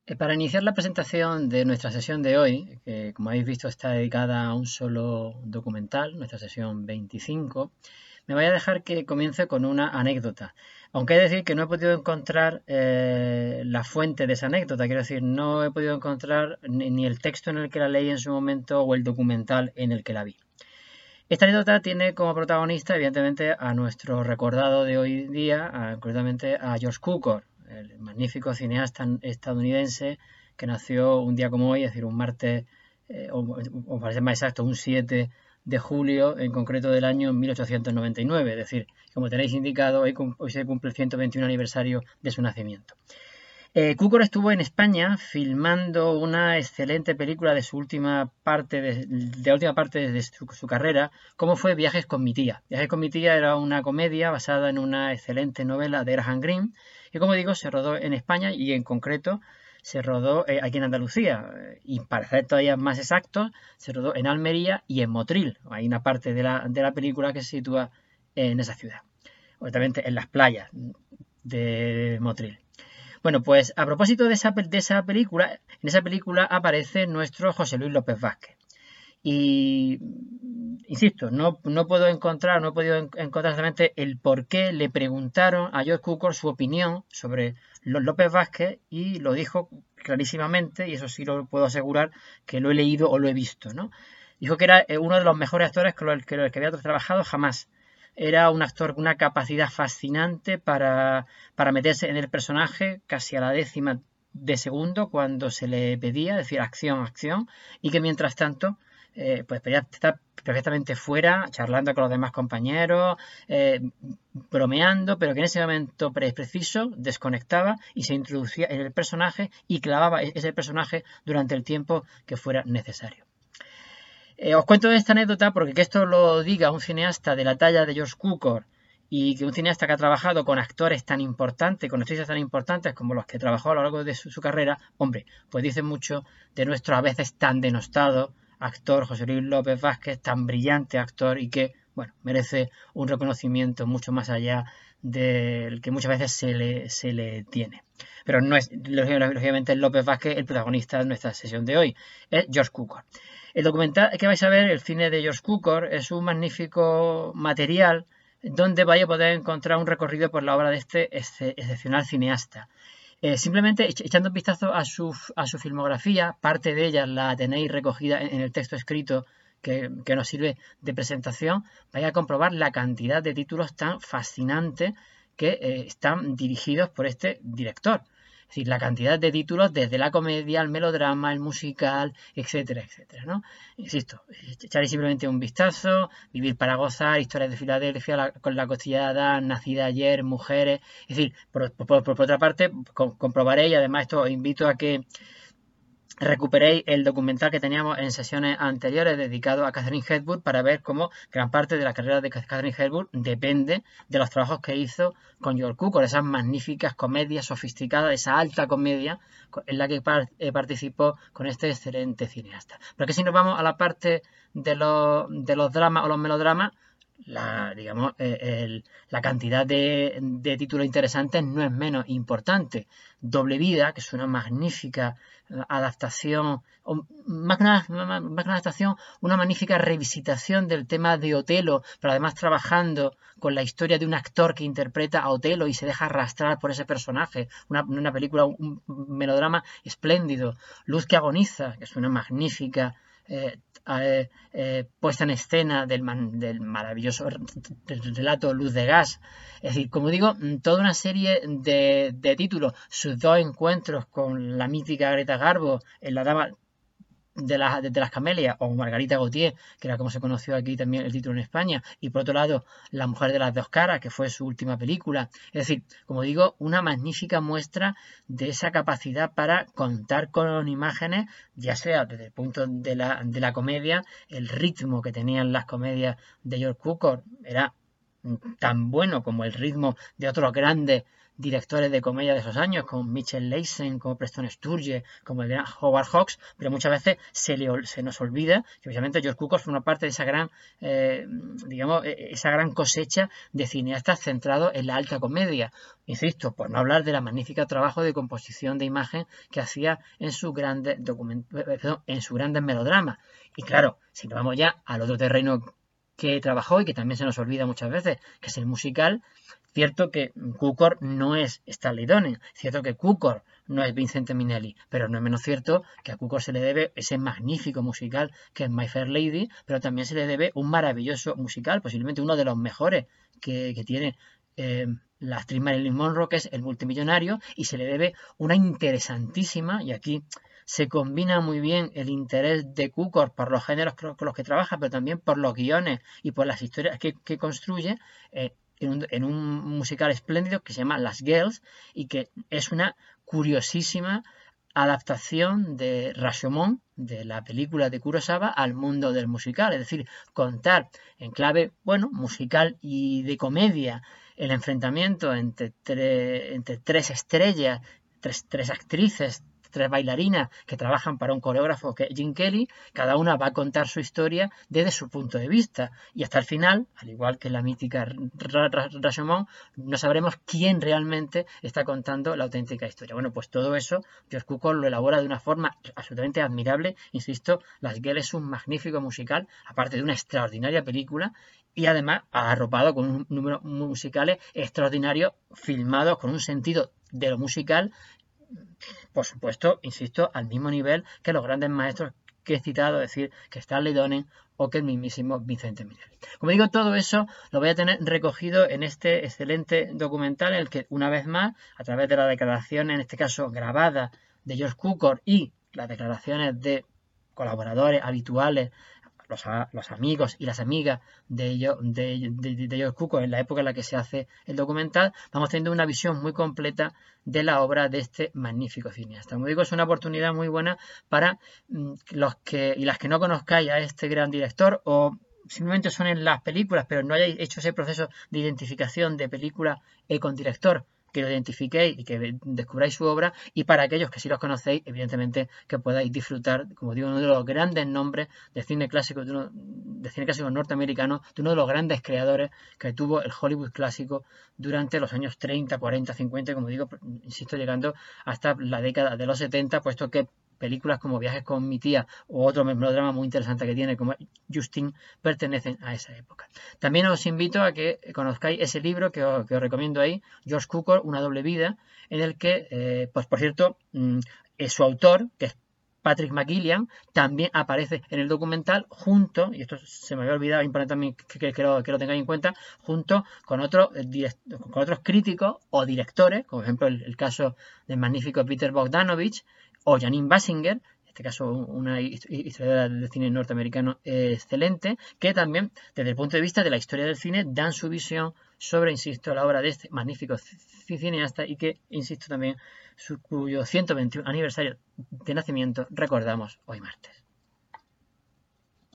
Para iniciar la presentación de nuestra sesión de hoy, que como habéis visto está dedicada a un solo documental, nuestra sesión 25, me voy a dejar que comience con una anécdota. Aunque he de decir que no he podido encontrar la fuente de esa anécdota, quiero decir, no he podido encontrar ni el texto en el que la leí en su momento o el documental en el que la vi. Esta anécdota tiene como protagonista, evidentemente, a nuestro recordado de hoy día, concretamente a George Cukor, el magnífico cineasta estadounidense que nació un día como hoy, es decir, un martes, o para ser más exacto, un 7 de julio, en concreto del año 1899. Es decir, como tenéis indicado, hoy se cumple el 121 aniversario de su nacimiento. Cukor estuvo en España filmando una excelente película de su última parte de la última parte de su carrera, como fue Viajes con mi tía. Viajes con mi tía era una comedia basada en una excelente novela de Graham Greene, y como digo, se rodó en España y en concreto se rodó aquí en Andalucía. Y para ser todavía más exactos, se rodó en Almería y en Motril. Hay una parte de la película que se sitúa en esa ciudad, obviamente en las playas de Motril. Bueno, pues a propósito de esa película, en esa película aparece nuestro José Luis López Vázquez. Y insisto, no he podido encontrar exactamente el por qué le preguntaron a George Cukor su opinión sobre López Vázquez y lo dijo clarísimamente, y eso sí lo puedo asegurar que lo he leído o lo he visto, ¿no? Dijo que era uno de los mejores actores con los que había trabajado jamás. Era un actor con una capacidad fascinante para meterse en el personaje casi a la décima de segundo cuando se le pedía, decir acción, acción, y que mientras tanto pues podía estar perfectamente fuera, charlando con los demás compañeros, bromeando, pero que en ese momento preciso desconectaba y se introducía en el personaje y clavaba ese personaje durante el tiempo que fuera necesario. Os cuento esta anécdota porque que esto lo diga un cineasta de la talla de George Cukor y que un cineasta que ha trabajado con actores tan importantes, con actrices tan importantes como los que trabajó a lo largo de su carrera, hombre, pues dice mucho de nuestro a veces tan denostado actor José Luis López Vázquez, tan brillante actor y que, bueno, merece un reconocimiento mucho más allá del que muchas veces se le tiene. Pero no es, lógicamente, López Vázquez el protagonista de nuestra sesión de hoy, es George Cukor. El documental que vais a ver, el cine de George Cukor, es un magnífico material donde vais a poder encontrar un recorrido por la obra de este excepcional cineasta. Simplemente echando un vistazo a su filmografía, parte de ella la tenéis recogida en el texto escrito que nos sirve de presentación, vais a comprobar la cantidad de títulos tan fascinantes que están dirigidos por este director. Es decir, la cantidad de títulos desde la comedia, el melodrama, el musical, etcétera, etcétera, ¿no? Insisto, echaré simplemente un vistazo, Vivir para gozar, Historias de Filadelfia, con la costillada, Nacida ayer, Mujeres. Es decir, por otra parte, comprobaréis, y además esto os invito a que recuperéis el documental que teníamos en sesiones anteriores dedicado a Katharine Hepburn para ver cómo gran parte de la carrera de Katharine Hepburn depende de los trabajos que hizo con George Cukor, esas magníficas comedias sofisticadas, esa alta comedia en la que participó con este excelente cineasta. Pero que si nos vamos a la parte de los dramas o los melodramas, la cantidad de títulos interesantes no es menos importante. Doble Vida, que es una magnífica adaptación, o más que una adaptación, una magnífica revisitación del tema de Otelo, pero además trabajando con la historia de un actor que interpreta a Otelo y se deja arrastrar por ese personaje. Una película, un melodrama espléndido. Luz que agoniza, que es una magnífica puesta en escena del maravilloso relato Luz de Gas. Es decir, como digo, toda una serie de títulos, sus dos encuentros con la mítica Greta Garbo en La Dama de las Camelias, o Margarita Gautier, que era como se conoció aquí también el título en España, y por otro lado La Mujer de las Dos Caras, que fue su última película. Es decir, como digo, una magnífica muestra de esa capacidad para contar con imágenes, ya sea desde el punto de la comedia, el ritmo que tenían las comedias de George Cukor era tan bueno como el ritmo de otros grandes directores de comedia de esos años, como Mitchell Leisen, como Preston Sturges, como el gran Howard Hawks, pero muchas veces se nos olvida que obviamente George Cukor forma parte de esa gran, esa gran cosecha de cineastas centrados en la alta comedia. Insisto, por no hablar de la magnífica trabajo de composición de imagen que hacía en sus grandes melodramas. Y claro, si nos vamos ya al otro terreno que trabajó y que también se nos olvida muchas veces, que es el musical, cierto que Cukor no es Stanley Donen, cierto que Cukor no es Vincente Minnelli, pero no es menos cierto que a Cukor se le debe ese magnífico musical que es My Fair Lady, pero también se le debe un maravilloso musical, posiblemente uno de los mejores que tiene la actriz Marilyn Monroe, que es El multimillonario, y se le debe una interesantísima, y aquí se combina muy bien el interés de Cukor por los géneros con los que trabaja, pero también por los guiones y por las historias que construye, en un musical espléndido que se llama Las Girls y que es una curiosísima adaptación de Rashomon, de la película de Kurosawa, al mundo del musical, es decir, contar en clave, musical y de comedia el enfrentamiento entre tres estrellas, tres actrices, tres bailarinas que trabajan para un coreógrafo que es Gene Kelly, cada una va a contar su historia desde su punto de vista y hasta el final, al igual que la mítica Rashomon, no sabremos quién realmente está contando la auténtica historia. Bueno, pues todo eso George Cukor lo elabora de una forma absolutamente admirable. Insisto, Las Girls es un magnífico musical, aparte de una extraordinaria película, y además arropado con un número musicales extraordinarios, filmados con un sentido de lo musical, por supuesto, insisto, al mismo nivel que los grandes maestros que he citado, es decir, que Stanley Donen o que el mismísimo Vincente Minnelli. Como digo, todo eso lo voy a tener recogido en este excelente documental en el que, una vez más, a través de la declaración, en este caso grabada, de George Cukor y las declaraciones de colaboradores habituales, los amigos y las amigas de George Cukor en la época en la que se hace el documental, vamos teniendo una visión muy completa de la obra de este magnífico cineasta. Como digo, es una oportunidad muy buena para los que y las que no conozcáis a este gran director o simplemente son en las películas, pero no hayáis hecho ese proceso de identificación de película con director, que lo identifiquéis y que descubráis su obra, y para aquellos que sí los conocéis, evidentemente que podáis disfrutar, como digo, uno de los grandes nombres de cine clásico, de cine clásico norteamericano, de uno de los grandes creadores que tuvo el Hollywood clásico durante los años 30, 40, 50, como digo, insisto, llegando hasta la década de los 70, puesto que películas como Viajes con mi tía o otro melodrama muy interesante que tiene como Justine pertenecen a esa época. También os invito a que conozcáis ese libro que os recomiendo ahí, George Cukor, Una doble vida, en el que, pues por cierto, su autor, que es Patrick McGillian, también aparece en el documental junto, y esto se me había olvidado, es importante también que lo tengáis en cuenta, junto con otros críticos o directores, como por ejemplo el caso del magnífico Peter Bogdanovich, o Janine Basinger, en este caso una historiadora del cine norteamericano excelente, que también desde el punto de vista de la historia del cine dan su visión sobre, insisto, la obra de este magnífico cineasta y que, insisto, también cuyo 121 aniversario de nacimiento recordamos hoy martes.